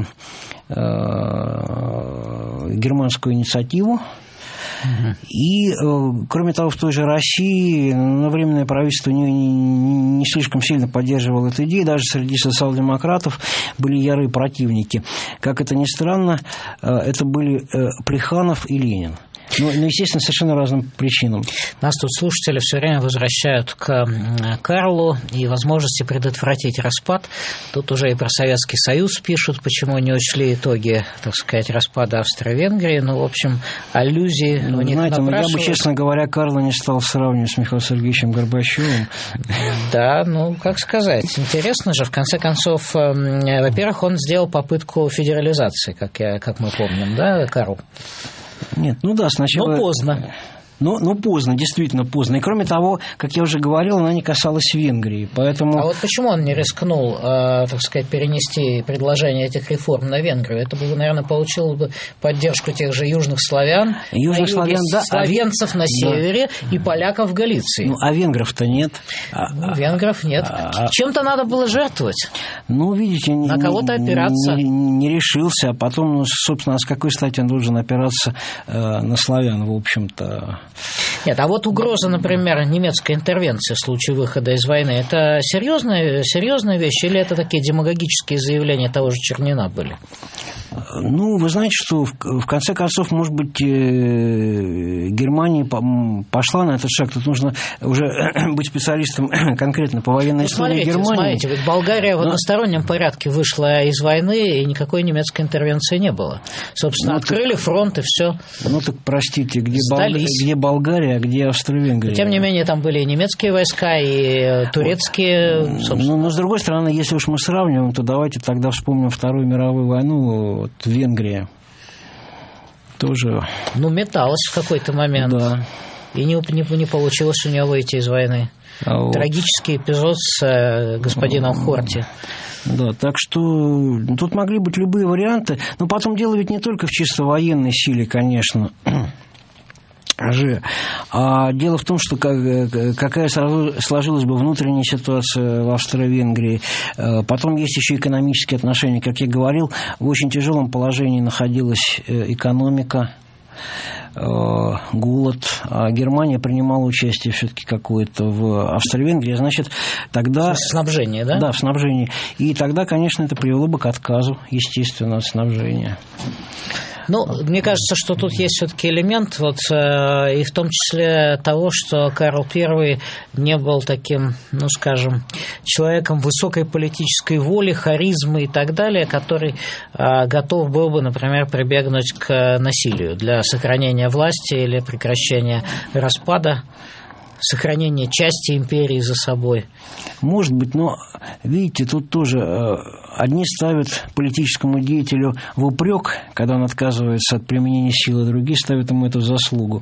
германскую инициативу. И, кроме того, в той же России временное правительство не слишком сильно поддерживало эту идею, даже среди социал-демократов были ярые противники. Как это ни странно, это были Плеханов и Ленин. Но, естественно, совершенно разным причинам.
Нас тут слушатели все время возвращают к Карлу и возможности предотвратить распад. Тут уже и про Советский Союз пишут, почему не учли итоги, так сказать, распада Австро-Венгрии. В общем, аллюзии у них напрашиваются.
Я бы, честно говоря, Карла не стал сравнивать с Михаилом Сергеевичем Горбачевым.
Да, как сказать. Интересно же, в конце концов, во-первых, он сделал попытку федерализации, как мы помним, да, Карл?
Нет, сначала...
Но поздно.
Но поздно, действительно поздно. И, кроме того, как я уже говорил, она не касалась Венгрии, поэтому...
А вот почему он не рискнул, так сказать, перенести предложение этих реформ на Венгрию? Это бы, наверное, получило бы поддержку тех же южных славян, словенцев на севере и поляков в Галиции.
А венгров-то нет.
Венгров нет. Чем-то надо было жертвовать.
Видите,
на кого-то опираться.
Не решился, а потом, собственно, с какой стати он должен опираться на славян, в общем-то...
Нет, а вот угроза, например, немецкой интервенции в случае выхода из войны, это серьезная вещь или это такие демагогические заявления того же Чернина были?
Вы знаете, что в конце концов, может быть, Германия пошла на этот шаг. Тут нужно уже быть специалистом конкретно по военной истории Германии.
Смотрите, ведь Болгария в одностороннем порядке вышла из войны, и никакой немецкой интервенции не было. Собственно, открыли фронт, и все.
Ну так простите, где Болгария, а где Австро-Венгрия?
Тем не менее, там были и немецкие войска, и турецкие, собственно.
Но с другой стороны, если уж мы сравниваем, то давайте тогда вспомним Вторую мировую войну. Вот, Венгрия тоже...
металась в какой-то момент.
Да.
И не получилось у нее выйти из войны. Трагический эпизод с господином Хорти.
Да, так что тут могли быть любые варианты. Но потом дело ведь не только в чисто военной силе, конечно. А дело в том, что какая сложилась бы внутренняя ситуация в Австро-Венгрии. Потом есть еще экономические отношения. Как я говорил, в очень тяжелом положении находилась экономика, голод, а Германия принимала участие все-таки какое-то в Австро-Венгрии, значит, тогда...
Снабжение, да?
Да, в снабжении. И тогда, конечно, это привело бы к отказу, естественно, от снабжения.
Мне кажется, что тут есть все-таки элемент, и в том числе того, что Карл I не был таким, скажем, человеком высокой политической воли, харизмы и так далее, который готов был бы, например, прибегнуть к насилию для сохранения власти или прекращения распада, сохранения части империи за собой.
Может быть, но, видите, тут тоже одни ставят политическому деятелю в упрек, когда он отказывается от применения силы, другие ставят ему это в заслугу.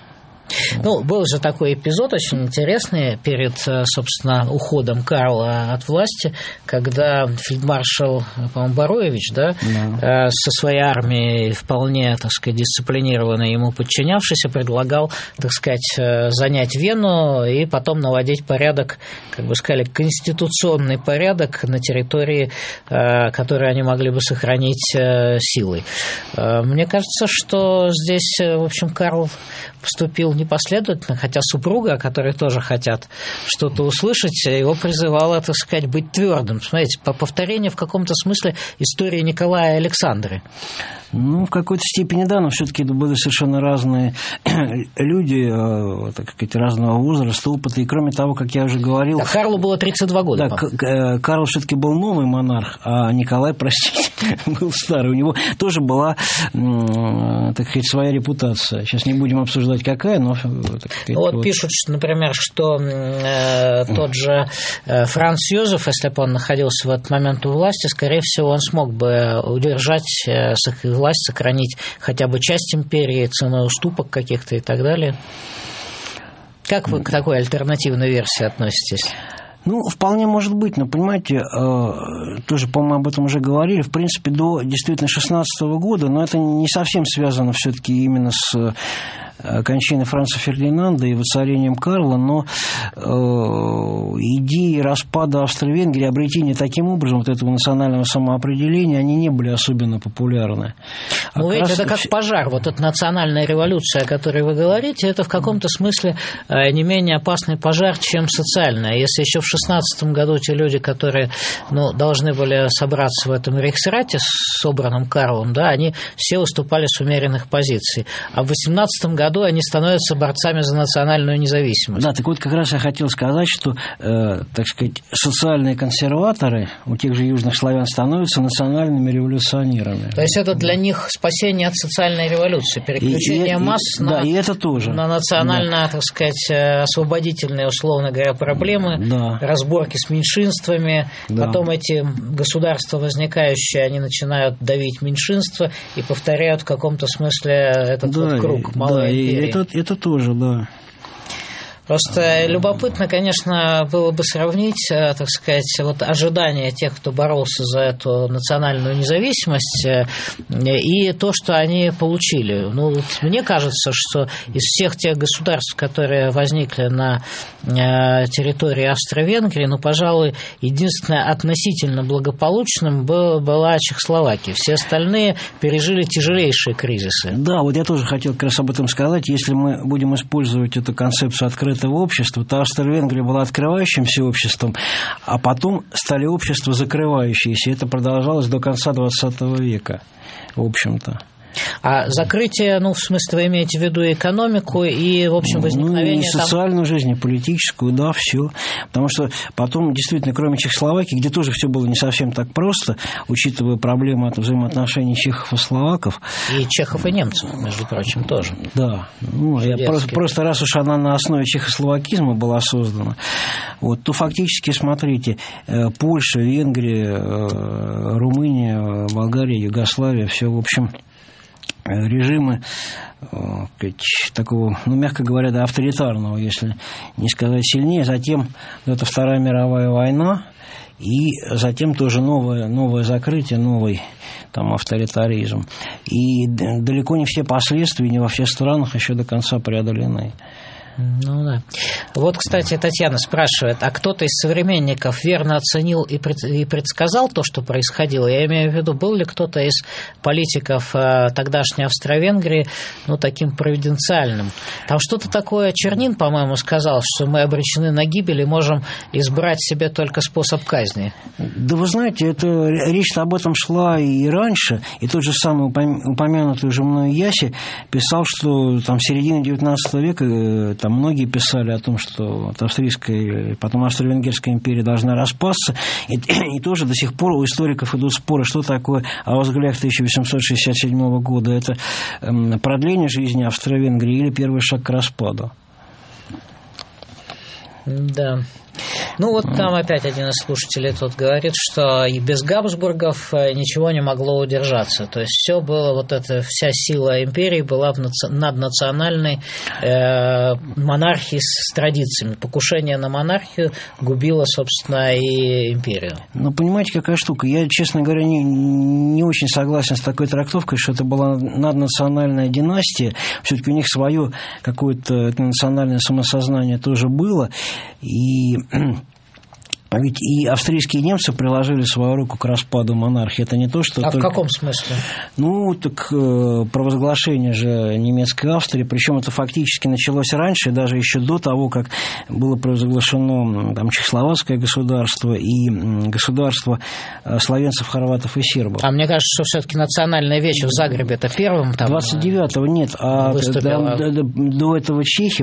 Был же такой эпизод очень интересный перед, собственно, уходом Карла от власти, когда фельдмаршал, по-моему, Борович, со своей армией вполне, так сказать, дисциплинированной, ему подчинявшийся, предлагал, так сказать, занять Вену и потом наводить порядок, как бы сказали, конституционный порядок на территории, который они могли бы сохранить силой. Мне кажется, что здесь, в общем, Карл поступил непоследовательно, хотя супруга, о которой тоже хотят что-то услышать, его призывала, так сказать, быть твердым. Смотрите, повторение в каком-то смысле истории Николая и Александры.
В какой-то степени да, но все-таки это были совершенно разные люди, так сказать, разного возраста, опыта. И кроме того, как я уже говорил...
Карлу было 32 года.
Да, Карл все-таки был новый монарх, а Николай, простите, был старый. У него тоже была, так сказать, своя репутация. Сейчас не будем обсуждать, какая, но... Так сказать,
пишут, например, что тот же Франц Йозеф, если бы он находился в этот момент у власти, скорее всего, он смог бы удержать власть, сохранить хотя бы часть империи ценой уступок каких-то и так далее. Как вы к такой альтернативной версии относитесь?
Вполне может быть, но, понимаете, тоже, по-моему, об этом уже говорили, в принципе, до действительно 16 года, но это не совсем связано все-таки именно с кончиной Франца Фердинанда и воцарением Карла, но идеи распада Австро-Венгрии, обретения таким образом вот этого национального самоопределения, они не были особенно популярны.
Видите, это как пожар. Вот эта национальная революция, о которой вы говорите, это в каком-то смысле не менее опасный пожар, чем социальная. Если еще в 16 году те люди, которые должны были собраться в этом рейхсрате, собранном Карлом, они все выступали с умеренных позиций. А в 18 году они становятся борцами за национальную независимость.
Да, так вот как раз я хотел сказать, что, так сказать, социальные консерваторы у тех же южных славян становятся национальными революционерами.
То есть это для них спасение от социальной революции, переключение масс
и это тоже.
На национально, так сказать, освободительные, условно говоря, проблемы, разборки с меньшинствами, потом эти государства возникающие, они начинают давить меньшинства и повторяют в каком-то смысле этот круг малой империи.
Это тоже, да.
Просто любопытно, конечно, было бы сравнить, так сказать, ожидания тех, кто боролся за эту национальную независимость, и то, что они получили. Мне кажется, что из всех тех государств, которые возникли на территории Австро-Венгрии, пожалуй, единственное относительно благополучным была Чехословакия. Все остальные пережили тяжелейшие кризисы.
Да, я тоже хотел как раз об этом сказать. Если мы будем использовать эту концепцию открытого общества, то Австро-Венгрия была открывающимся обществом, а потом стали общества закрывающиеся. Это продолжалось до конца XX века, в общем-то.
А закрытие, в смысле, вы имеете в виду экономику и, в общем, возникновение...
и социальную жизнь, и политическую, да, все. Потому что потом, действительно, кроме Чехословакии, где тоже все было не совсем так просто, учитывая проблемы взаимоотношений чехов и словаков.
И чехов и немцев, между прочим, тоже.
Да. Просто раз уж она на основе чехословакизма была создана, то фактически, смотрите, Польша, Венгрия, Румыния, Болгария, Югославия, все, в общем, режимы такого, мягко говоря, авторитарного, если не сказать сильнее. Затем это Вторая мировая война, и затем тоже новое закрытие, новый авторитаризм. И далеко не все последствия, не во всех странах еще до конца преодолены.
Да. Вот, кстати, Татьяна спрашивает, а кто-то из современников верно оценил и предсказал то, что происходило? Я имею в виду, был ли кто-то из политиков тогдашней Австро-Венгрии, таким провиденциальным? Там что-то такое Чернин, по-моему, сказал, что мы обречены на гибель и можем избрать себе только способ казни.
Да вы знаете, речь-то об этом шла и раньше, и тот же самый упомянутый уже мной Яси писал, что в середине XIX века многие писали о том, что австрийская, потом Австро-Венгерская империя должна распасться, и тоже до сих пор у историков идут споры, что такое Аусглях 1867 года. Это продление жизни Австро-Венгрии или первый шаг к распаду?
Да. Там опять один из слушателей тут говорит, что и без Габсбургов ничего не могло удержаться. То есть все было, вся сила империи была в наднациональной монархии с традициями. Покушение на монархию губило, собственно, и империю.
Понимаете, какая штука? Я, честно говоря, не очень согласен с такой трактовкой, что это была наднациональная династия. Все-таки у них свое какое-то национальное самосознание тоже было. Ведь и австрийские немцы приложили свою руку к распаду монархии. Это не то, что...
А в каком смысле?
Провозглашение же немецкой Австрии, причем это фактически началось раньше, даже еще до того, как было провозглашено Чехословацкое государство и государство словенцев, хорватов и сербов.
А мне кажется, что все-таки национальная вечь в Загребе это первым
29-го нет, до этого чехи,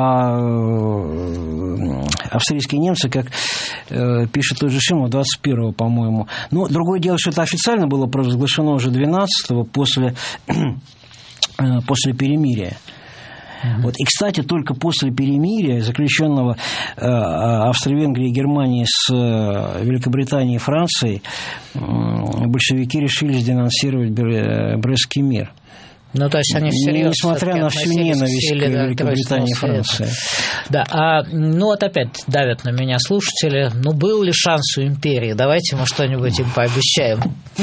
австрийские немцы, как пишет тот же Шимов, 21-го, по-моему. Другое дело, что это официально было провозглашено уже 12-го после перемирия. И, кстати, только после перемирия, заключенного Австро-Венгрией и Германией с Великобританией и Францией, большевики решили денонсировать Брестский мир.
То есть они всерьез...
Несмотря на всю ненависть к Великобритании и Франции.
Да, опять давят на меня слушатели. Был ли шанс у империи? Давайте мы что-нибудь им пообещаем.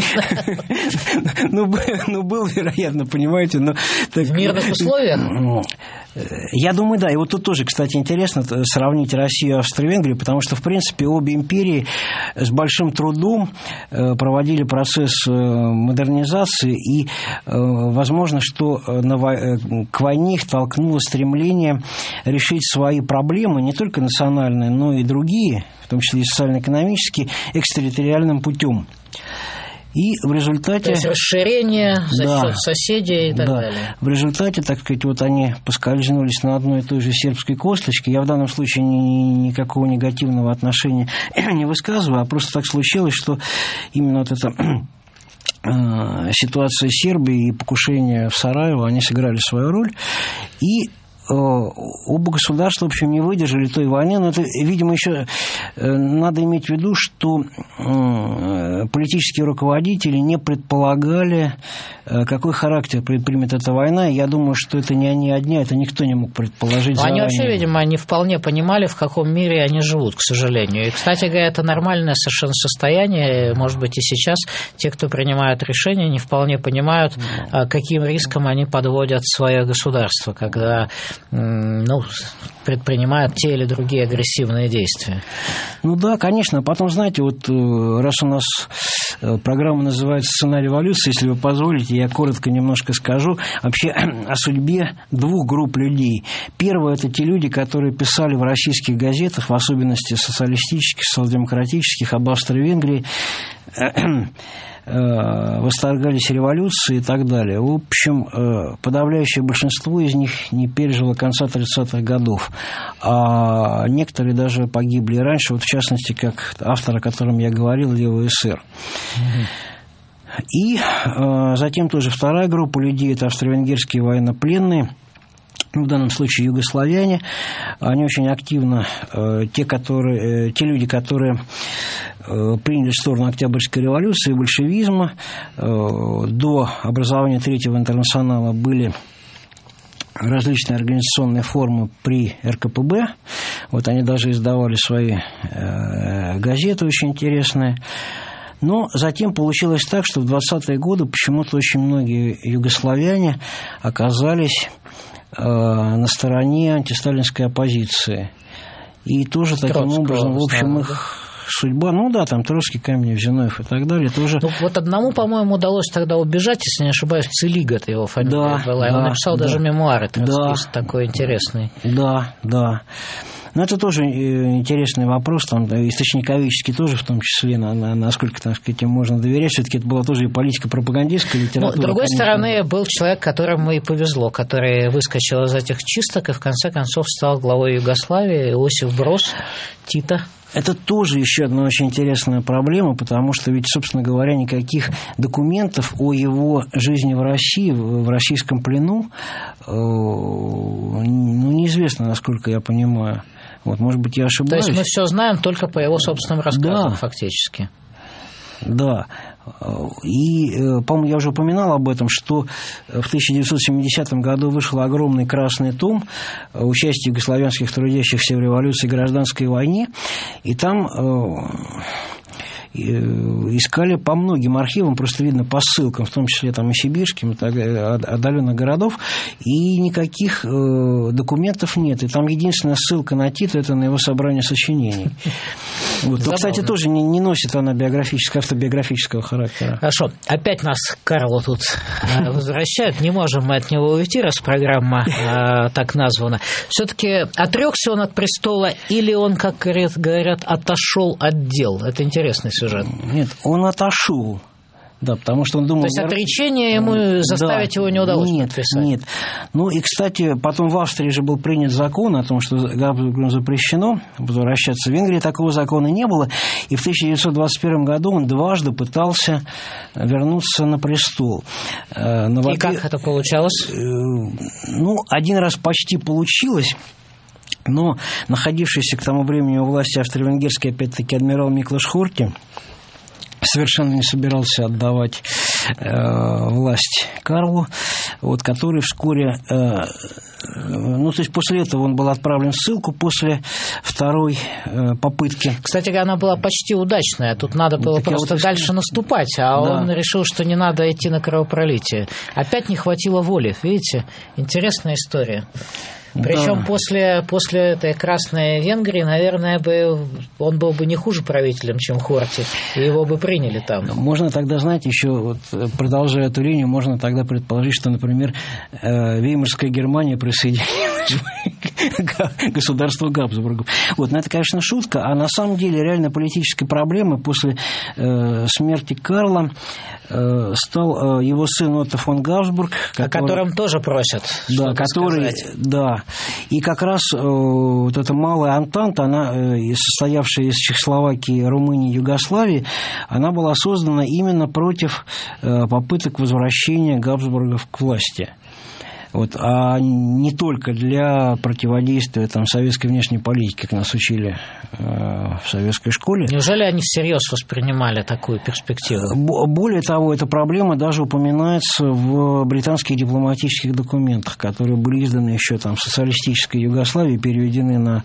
Был, вероятно, понимаете.
В мирных условиях?
Я думаю, да. И тут тоже, кстати, интересно сравнить Россию и Австро-Венгрию, потому что, в принципе, обе империи с большим трудом проводили процесс модернизации, и, возможно, что к войне их толкнуло стремление решить свои проблемы, не только национальные, но и другие, в том числе и социально-экономические, экстерриториальным путем. И в результате...
То есть расширение за счет соседей и так далее.
В результате, они поскользнулись на одной и той же сербской косточке. Я в данном случае никакого негативного отношения не высказываю, а просто так случилось, что именно эта ситуация Сербии и покушение в Сараево, они сыграли свою роль. И оба государства, в общем, не выдержали той войны, но это, видимо, еще надо иметь в виду, что политические руководители не предполагали, какой характер примет эта война, и я думаю, что это не они одни, это никто не мог предположить заранее.
Они вообще, видимо, не вполне понимали, в каком мире они живут, к сожалению. И, кстати говоря, это нормальное совершенно состояние, может быть, и сейчас те, кто принимают решения, не вполне понимают, каким риском они подводят свое государство, когда предпринимают те или другие агрессивные действия.
Да, конечно. Потом, знаете, раз у нас программа называется «Сценарий эволюции», если вы позволите, я коротко немножко скажу вообще о судьбе двух групп людей. Первое – это те люди, которые писали в российских газетах, в особенности социалистических, социал-демократических, об Австро-Венгрии, восторгались революцией и так далее. В общем, подавляющее большинство из них не пережило конца 30-х годов. А некоторые даже погибли раньше, вот в частности, как автор, о котором я говорил, Левый эсер. И затем тоже вторая группа людей – это австро-венгерские военнопленные, в данном случае югославяне. Они очень активно, те люди, которые приняли сторону Октябрьской революции, большевизма, до образования Третьего интернационала были различные организационные формы при РКПБ. Вот они даже издавали свои газеты очень интересные. Но затем получилось так, что в 20-е годы почему-то очень многие югославяне оказались на стороне антисталинской оппозиции. И тоже таким образом, в общем, их судьба, ну да, там Троцкий, Каменев, Зиновьев и так далее, тоже...
Ну, вот одному, по-моему, удалось тогда убежать, если не ошибаюсь, Целигат его фамилия была. Он написал даже мемуары, троцкист, такой интересный.
Да. Но это тоже интересный вопрос, там, источниковический тоже в том числе, насколько, так сказать, им можно доверять. Все-таки это была тоже и политико-пропагандистская литература.
С другой стороны, был человек, которому и повезло, который выскочил из этих чисток и в конце концов стал главой Югославии, Иосиф Брос Тита.
Это тоже еще одна очень интересная проблема, потому что ведь, собственно говоря, никаких документов о его жизни в России, в российском плену, неизвестно, насколько я понимаю. Вот, может быть, я ошибаюсь.
То есть мы все знаем только по его собственным рассказам, фактически.
Да. И, по-моему, я уже упоминал об этом, что в 1970 году вышел огромный красный том «Участие югославянских трудящихся в революции и гражданской войне», и там искали по многим архивам, просто видно по ссылкам, в том числе там и сибирским, и отдаленных городов, и никаких документов нет. И там единственная ссылка на Тита – это на его собрание сочинений. Вот. То, кстати, тоже не носит она автобиографического характера.
Хорошо. Опять нас Карло тут возвращает. Не можем мы от него уйти, раз программа так названа. Все-таки отрекся он от престола или он, как говорят, отошел от дел? Это интересный сюжет.
Нет, он отошел. Да, потому что он думал...
То есть отречение ему заставить его не удалось подписать?
Нет. Ну и, кстати, потом в Австрии же был принят закон о том, что Габсбургам запрещено возвращаться в Венгрию. Такого закона не было. И в 1921 году он дважды пытался вернуться на престол.
И как это получалось?
Ну, один раз почти получилось. Но находившийся к тому времени у власти австро-венгерский, опять-таки, адмирал Миклош Хорти совершенно не собирался отдавать власть Карлу, вот, который вскоре... то есть после этого он был отправлен в ссылку после второй попытки.
Кстати, она была почти удачная. Тут надо было просто дальше наступать, а он решил, что не надо идти на кровопролитие. Опять не хватило воли, видите? Интересная история. Причем после этой Красной Венгрии, наверное, он был бы не хуже правителем, чем Хорти, и его бы приняли там.
Можно тогда, знаете, еще, вот, продолжая эту линию, можно тогда предположить, что, например, Веймарская Германия присоединилась к государству Габсбургов. Вот, но это, конечно, шутка, а на самом деле реально политической проблемой после смерти Карла стал его сын Отто фон Габсбург,
о котором тоже просят.
Да, который, да. И как раз вот эта малая Антанта, она, состоявшая из Чехословакии, Румынии, Югославии, она была создана именно против попыток возвращения Габсбургов к власти. Вот, а не только для противодействия советской внешней политике, как нас учили в советской школе.
Неужели они всерьез воспринимали такую перспективу?
Более того, эта проблема даже упоминается в британских дипломатических документах, которые были изданы еще в социалистической Югославии, переведены на,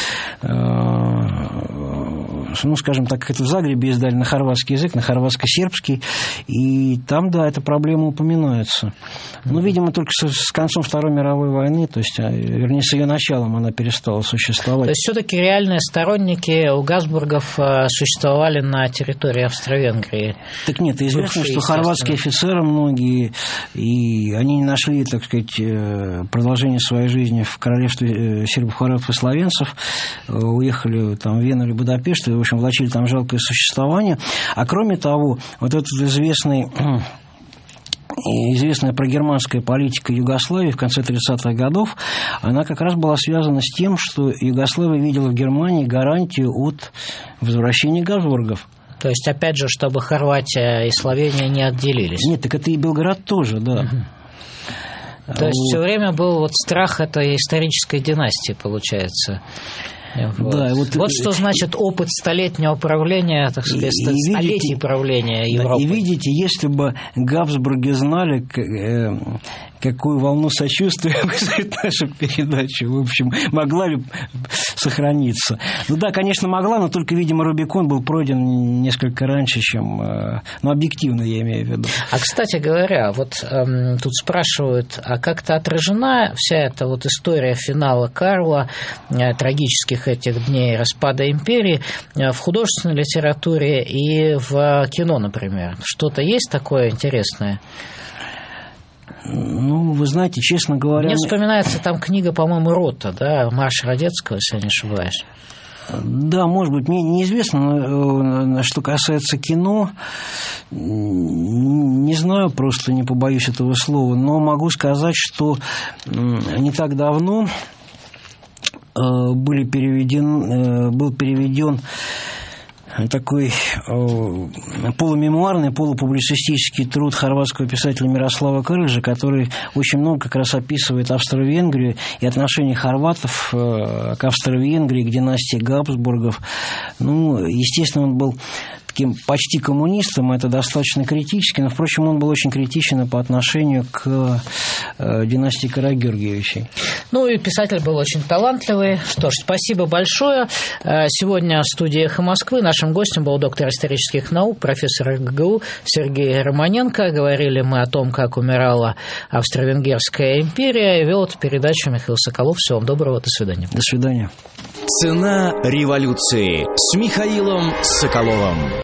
скажем так, это в Загребе издали на хорватский язык, на хорватско-сербский, и там, да, эта проблема упоминается. Но, видимо, только с концом Второй мировой войны, то есть, вернее, с ее началом она перестала существовать.
То есть, все-таки реальные сторонники у Габсбургов существовали на территории Австро-Венгрии?
Так нет, известно, что хорватские офицеры многие, и они не нашли, так сказать, продолжение своей жизни в королевстве сербов, хорватов и словенцев, уехали в Вену или Будапешт, и, в общем, влачили там жалкое существование. А кроме того, вот этот известная прогерманская политика Югославии в конце 30-х годов, она как раз была связана с тем, что Югославия видела в Германии гарантию от возвращения Габсбургов.
То есть, опять же, чтобы Хорватия и Словения не отделились.
Нет, так это и Белград тоже, да.
То есть все время был вот страх этой исторической династии, получается. Вот. Да, вот что значит опыт столетнего правления, так сказать, столетий правления Европой.
И видите, если бы Габсбурги знали, какую волну сочувствия вызовет наша передача, в общем, могла ли сохраниться. Ну да, конечно, могла, но только, видимо, Рубикон был пройден несколько раньше, чем... Ну, объективно я имею в виду.
А, кстати говоря, вот тут спрашивают, а как-то отражена вся эта вот история финала Карла, трагических этих дней распада империи в художественной литературе и в кино, например? Что-то есть такое интересное?
Ну, вы знаете, честно говоря...
Мне вспоминается там книга, по-моему, Рота, да, «Марш Радецкого», если я не ошибаюсь.
Да, может быть, мне неизвестно, но что касается кино, не знаю, просто не побоюсь этого слова, но могу сказать, что не так давно был переведен такой полумемуарный, полупублицистический труд хорватского писателя Мирослава Крыжа, который очень много как раз описывает Австро-Венгрию и отношение хорватов к Австро-Венгрии, к династии Габсбургов. Ну, естественно, он был таким почти коммунистом, это достаточно критически, но, впрочем, он был очень критичен и по отношению к династии Карагеоргиевичей.
Ну, и писатель был очень талантливый. Что ж, спасибо большое. Сегодня в студии «Эхо Москвы» нашим гостем был доктор исторических наук, профессор РГГУ Сергей Романенко. Говорили мы о том, как умирала Австро-Венгерская империя. И вел эту передачу Михаил Соколов. Всего вам доброго, до свидания.
До свидания.
Цена революции с Михаилом Соколовым.